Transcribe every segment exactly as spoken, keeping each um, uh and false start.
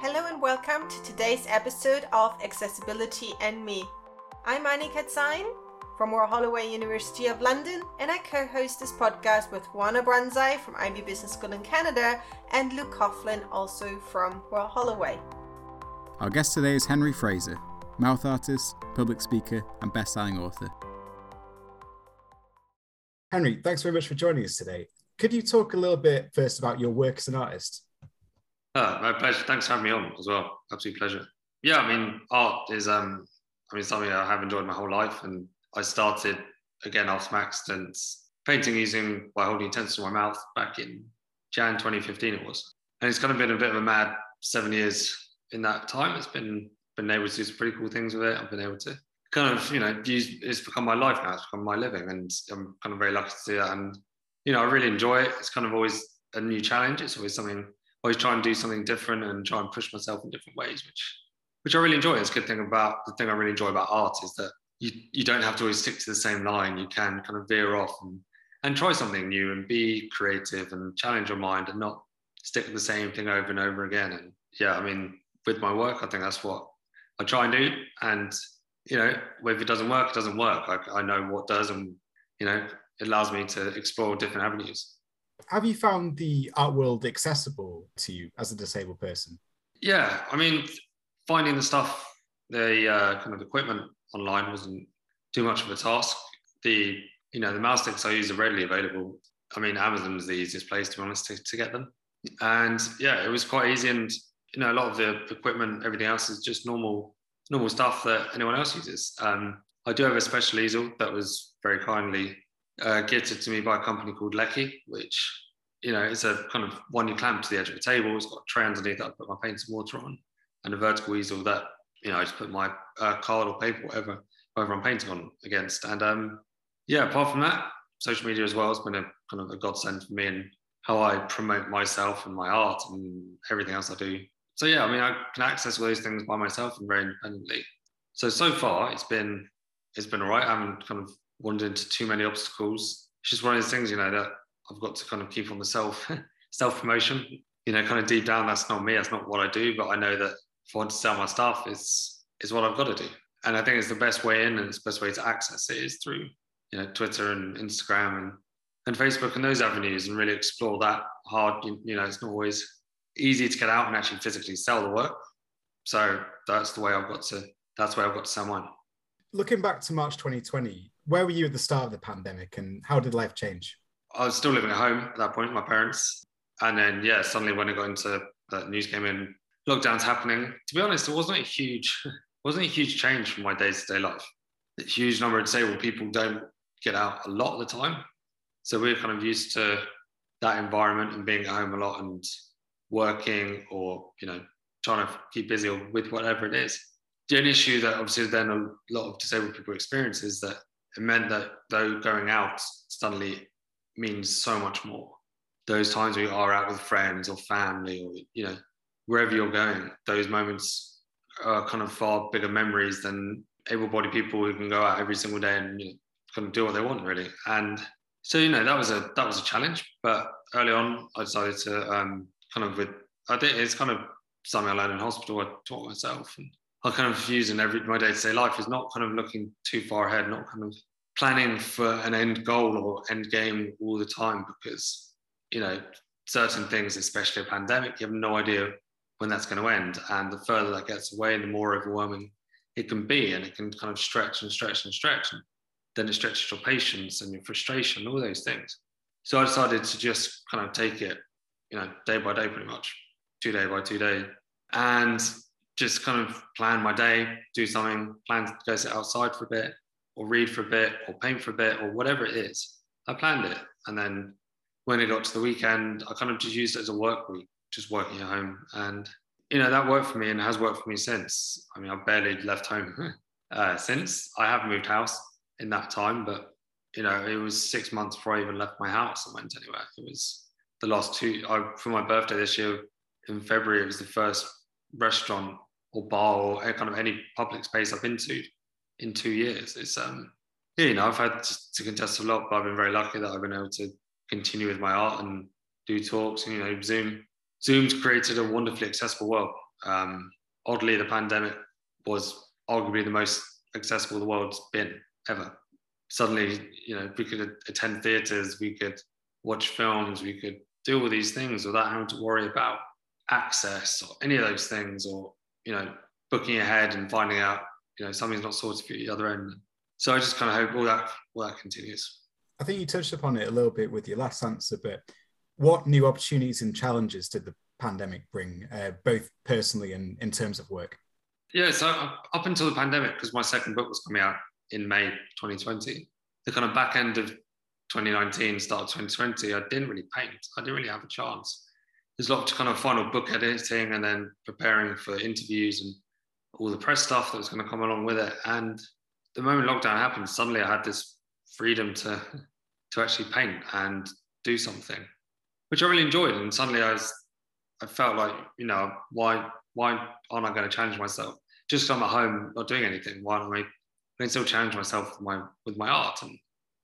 Hello and welcome to today's episode of Accessibility and Me. I'm Annika Tsain from Royal Holloway University of London, and I co-host this podcast with Juana Branzai from I B Business School in Canada and Luke Coughlin, also from Royal Holloway. Our guest today is Henry Fraser, mouth artist, public speaker and best-selling author. Henry, thanks very much for joining us today. Could you talk a little bit first about your work as an artist? Oh, my pleasure. Thanks for having me on as well. Absolute pleasure. Yeah, I mean, art is um, I mean, something I have enjoyed my whole life, and I started again after my accident painting using by holding utensils in my mouth back in January twenty fifteen. It was, and it's kind of been a bit of a mad seven years in that time. It's been been able to do some pretty cool things with it. I've been able to kind of, you know, use it's become my life now. It's become my living, and I'm kind of very lucky to do that. And you know, I really enjoy it. It's kind of always a new challenge. It's always something. Always try and do something different and try and push myself in different ways, which which I really enjoy. It's a good thing about the thing I really enjoy about art is that you you don't have to always stick to the same line. You can kind of veer off and and try something new and be creative and challenge your mind and not stick with the same thing over and over again. And yeah, I mean, with my work, I think that's what I try and do. And you know, if it doesn't work, it doesn't work. Like I know what does, and you know, it allows me to explore different avenues. Have you found the art world accessible to you as a disabled person? Yeah, I mean, finding the stuff, the uh, kind of equipment online wasn't too much of a task. The, you know, the mouse sticks I use are readily available. I mean, Amazon's the easiest place, to be honest, to, to get them. And yeah, it was quite easy. And, you know, a lot of the equipment, everything else is just normal, normal stuff that anyone else uses. Um, I do have a special easel that was very kindly Uh, gifted to me by a company called Lecky, which, you know, it's a kind of one you clamp to the edge of a table. It's got a tray underneath that I put my paint and water on, and a vertical easel that, you know, I just put my uh, card or paper, whatever, whatever I'm painting on against. And um, yeah, apart from that, social media as well has been a kind of a godsend for me and how I promote myself and my art and everything else I do. So yeah, I mean, I can access all those things by myself and very independently. So, so far it's been, it's been all right. I haven't kind of wandered into too many obstacles. It's just one of those things, you know, that I've got to kind of keep on the self self promotion. You know, kind of deep down, that's not me. That's not what I do. But I know that if I want to sell my stuff, it's is what I've got to do. And I think it's the best way in, and it's the best way to access it is through, you know, Twitter and Instagram and and Facebook and those avenues, and really explore that hard. You, you know, it's not always easy to get out and actually physically sell the work. So that's the way I've got to. That's the way I've got to sell mine. Looking back to March twenty twenty, where were you at the start of the pandemic and how did life change? I was still living at home at that point, my parents. And then, yeah, suddenly when it got into that news came in, lockdown's happening. To be honest, it wasn't a huge, wasn't a huge change from my day-to-day life. A huge number of disabled people don't get out a lot of the time. So we're kind of used to that environment and being at home a lot and working or, you know, trying to keep busy with whatever it is. The only issue that obviously then a lot of disabled people experience is that it meant that though going out suddenly means so much more. Those times where you are out with friends or family or, you know, wherever you're going, those moments are kind of far bigger memories than able-bodied people who can go out every single day and, you know, kind of do what they want really. And so, you know, that was a that was a challenge. But early on, I decided to um, kind of with I think it's kind of something I learned in hospital. I taught myself, and I kind of use in every my day-to-day life is not kind of looking too far ahead, not kind of planning for an end goal or end game all the time, because, you know, certain things, especially a pandemic, you have no idea when that's going to end. And the further that gets away, the more overwhelming it can be, and it can kind of stretch and stretch and stretch. And then it stretches your patience and your frustration, all those things. So I decided to just kind of take it, you know, day by day, pretty much, two day by two day, and just kind of plan my day, do something, plan to go sit outside for a bit, or read for a bit, or paint for a bit, or whatever it is. I planned it. And then when it got to the weekend, I kind of just used it as a work week, just working at home. And, you know, that worked for me and has worked for me since. I mean, I've barely left home uh, since. I have moved house in that time, but, you know, it was six months before I even left my house and went anywhere. It was the last two, I, for my birthday this year in February, it was the first restaurant or bar or kind of any public space I've been to in two years. It's, um, yeah, you know, I've had to contest a lot, but I've been very lucky that I've been able to continue with my art and do talks. And, you know, Zoom, Zoom's created a wonderfully accessible world. Um, oddly, the pandemic was arguably the most accessible the world's been ever. Suddenly, you know, we could attend theatres, we could watch films, we could do all these things without having to worry about access or any of those things, or, you know, booking ahead and finding out, you know, something's not sorted for you at the other end. So I just kind of hope all that, all that continues. I think you touched upon it a little bit with your last answer, but what new opportunities and challenges did the pandemic bring, uh, both personally and in terms of work? Yeah, so up until the pandemic, because my second book was coming out in May twenty twenty, the kind of back end of twenty nineteen, start of twenty twenty, I didn't really paint. I didn't really have a chance. There's a lot of kind of final book editing and then preparing for interviews and all the press stuff that was going to come along with it. And the moment lockdown happened, suddenly I had this freedom to to actually paint and do something, which I really enjoyed. And suddenly I was, I felt like, you know, why why aren't I going to challenge myself? Just 'cause I'm at home not doing anything, why don't I, I can still challenge myself with my with my art? And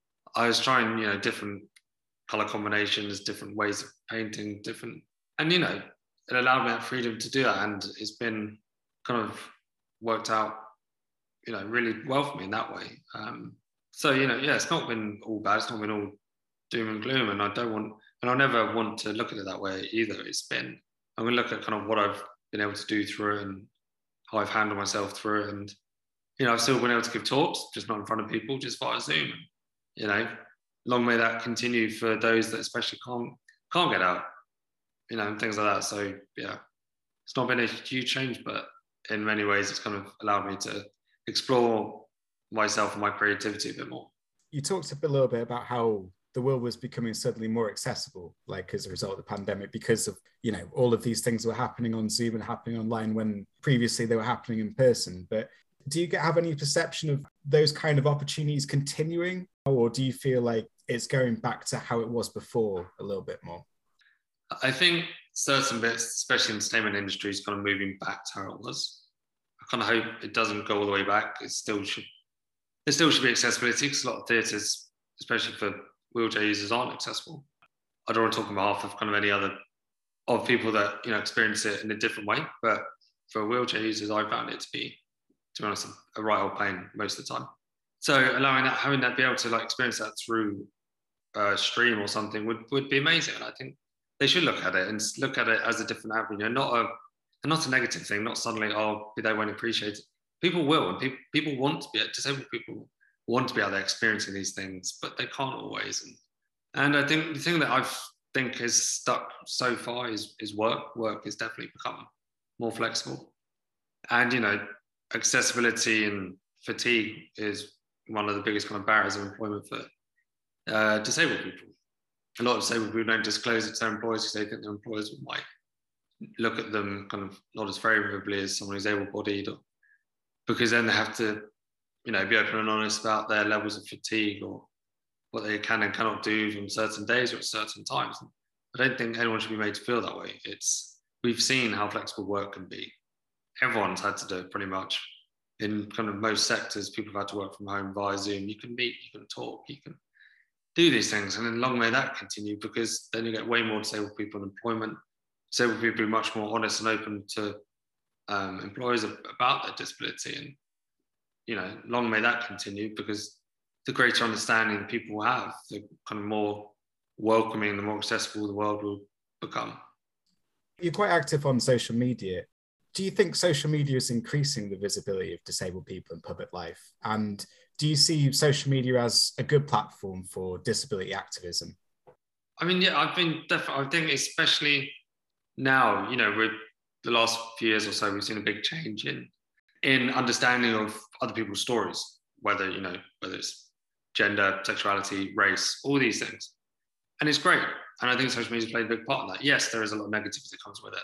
I was trying, you know, different color combinations, different ways of painting, different, and you know, it allowed me that freedom to do that, and it's been kind of worked out, you know, really well for me in that way. Um, so you know, yeah, it's not been all bad. It's not been all doom and gloom, and I don't want, and I never want to look at it that way either. It's been, I'm going to look at kind of what I've been able to do through it and how I've handled myself through it, and you know, I've still been able to give talks, just not in front of people, just via Zoom. And, you know, long may that continue for those that especially can't can't get out, you know, and things like that. So yeah, it's not been a huge change, but in many ways, it's kind of allowed me to explore myself and my creativity a bit more. You talked a little bit about how the world was becoming suddenly more accessible, like as a result of the pandemic, because of, you know, all of these things were happening on Zoom and happening online when previously they were happening in person. But do you have any perception of those kind of opportunities continuing, or do you feel like it's going back to how it was before a little bit more? I think certain bits, especially in the entertainment industry, is kind of moving back to how it was. I kind of hope it doesn't go all the way back. It still should, there still should be accessibility, because a lot of theatres, especially for wheelchair users, aren't accessible. I don't want to talk on behalf of kind of any other of people that, you know, experience it in a different way, but for wheelchair users, I found it to be, to be honest, a right old pain most of the time. So allowing that, having that, be able to like experience that through a stream or something would, would be amazing. And I think they should look at it and look at it as a different avenue, not a, and not a negative thing, not suddenly, oh, they won't appreciate it. People will, and people, people want to be, disabled people want to be out there experiencing these things, but they can't always. And, and I think the thing that I think has stuck so far is, is work. Work has definitely become more flexible. And, you know, accessibility and fatigue is one of the biggest kind of barriers of employment for uh, disabled people. A lot of disabled people don't disclose it to their employers because they think their employers might look at them kind of not as favourably as someone who's able-bodied, or because then they have to, you know, be open and honest about their levels of fatigue or what they can and cannot do on certain days or at certain times. I don't think anyone should be made to feel that way. It's, we've seen how flexible work can be. Everyone's had to do it pretty much. In kind of most sectors, people have had to work from home via Zoom. You can meet, you can talk, you can do these things. And then long may that continue, because then you get way more disabled people in employment. Disabled people are much more honest and open to um, employers about their disability. And, you know, long may that continue, because the greater understanding that people will have, the kind of more welcoming, the more accessible the world will become. You're quite active on social media. Do you think social media is increasing the visibility of disabled people in public life? And do you see social media as a good platform for disability activism? I mean, yeah, I've been definitely, I think especially now, you know, with the last few years or so, we've seen a big change in, in understanding of other people's stories, whether, you know, whether it's gender, sexuality, race, all these things. And it's great. And I think social media has played a big part in that. Yes, there is a lot of negatives that comes with it.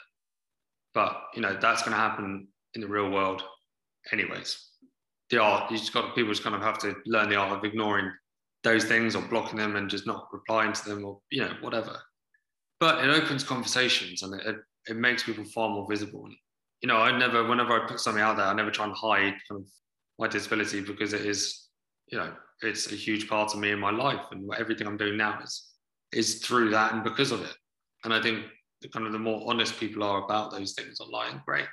But, you know, that's going to happen in the real world anyways. The art, you just got, people just kind of have to learn the art of ignoring those things or blocking them and just not replying to them, or, you know, whatever. But it opens conversations, and it, it makes people far more visible. And, you know, I never, whenever I put something out there, I never try and hide kind of my disability, because it is, you know, it's a huge part of me in my life, and everything I'm doing now is, is through that and because of it. And I think the kind of the more honest people are about those things online, great.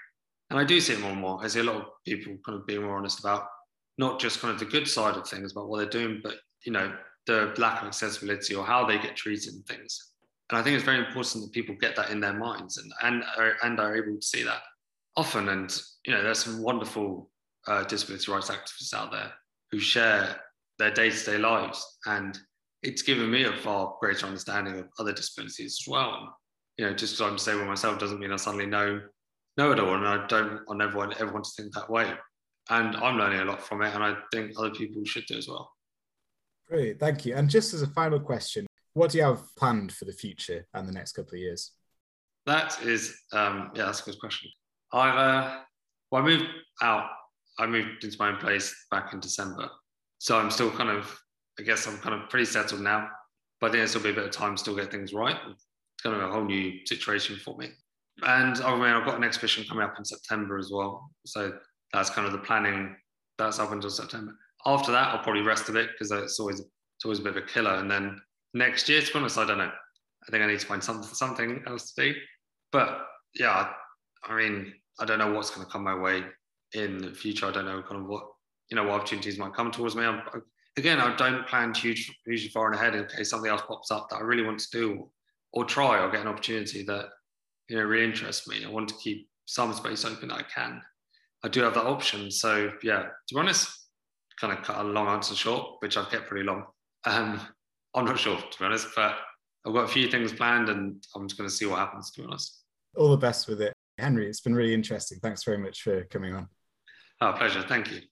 And I do see it more and more. I see a lot of people kind of being more honest about not just kind of the good side of things about what they're doing, but, you know, the lack of accessibility or how they get treated and things. And I think it's very important that people get that in their minds and and are, and are able to see that often. And, you know, there's some wonderful uh, disability rights activists out there who share their day-to-day lives. And it's given me a far greater understanding of other disabilities as well. And, you know, just because I'm disabled myself doesn't mean I suddenly know, know it all. And I don't, I never want everyone to think that way. And I'm learning a lot from it. And I think other people should do as well. Great, thank you. And just as a final question, what do you have planned for the future and the next couple of years? That is, um, yeah, that's a good question. I've, uh, well, I moved out. I moved into my own place back in December. So I'm still kind of, I guess I'm kind of pretty settled now. But I think there'll still be a bit of time to still get things right. It's kind of a whole new situation for me. And I mean, I've got an exhibition coming up in September as well. So that's kind of the planning. That's up until September. After that, I'll probably rest a bit because it's always it's always a bit of a killer. And then next year, to be honest, I don't know. I think I need to find something something else to do. But yeah, I mean, I don't know what's going to come my way in the future. I don't know kind of what you know what opportunities might come towards me. I'm, again, I don't plan huge, hugely far in ahead in case something else pops up that I really want to do or, or try or get an opportunity that you know really interests me. I want to keep some space open that I can. I do have that option. So yeah, to be honest, kind of cut a long answer short, which I've kept pretty long. Um, I'm not sure, to be honest, but I've got a few things planned and I'm just going to see what happens, to be honest. All the best with it. Henry, it's been really interesting. Thanks very much for coming on. Oh, pleasure. Thank you.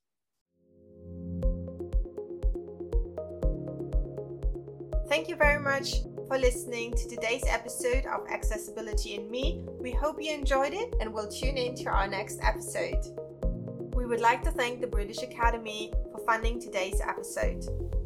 Thank you very much for listening to today's episode of Accessibility and Me. We hope you enjoyed it and will tune in to our next episode. We would like to thank the British Academy for funding today's episode.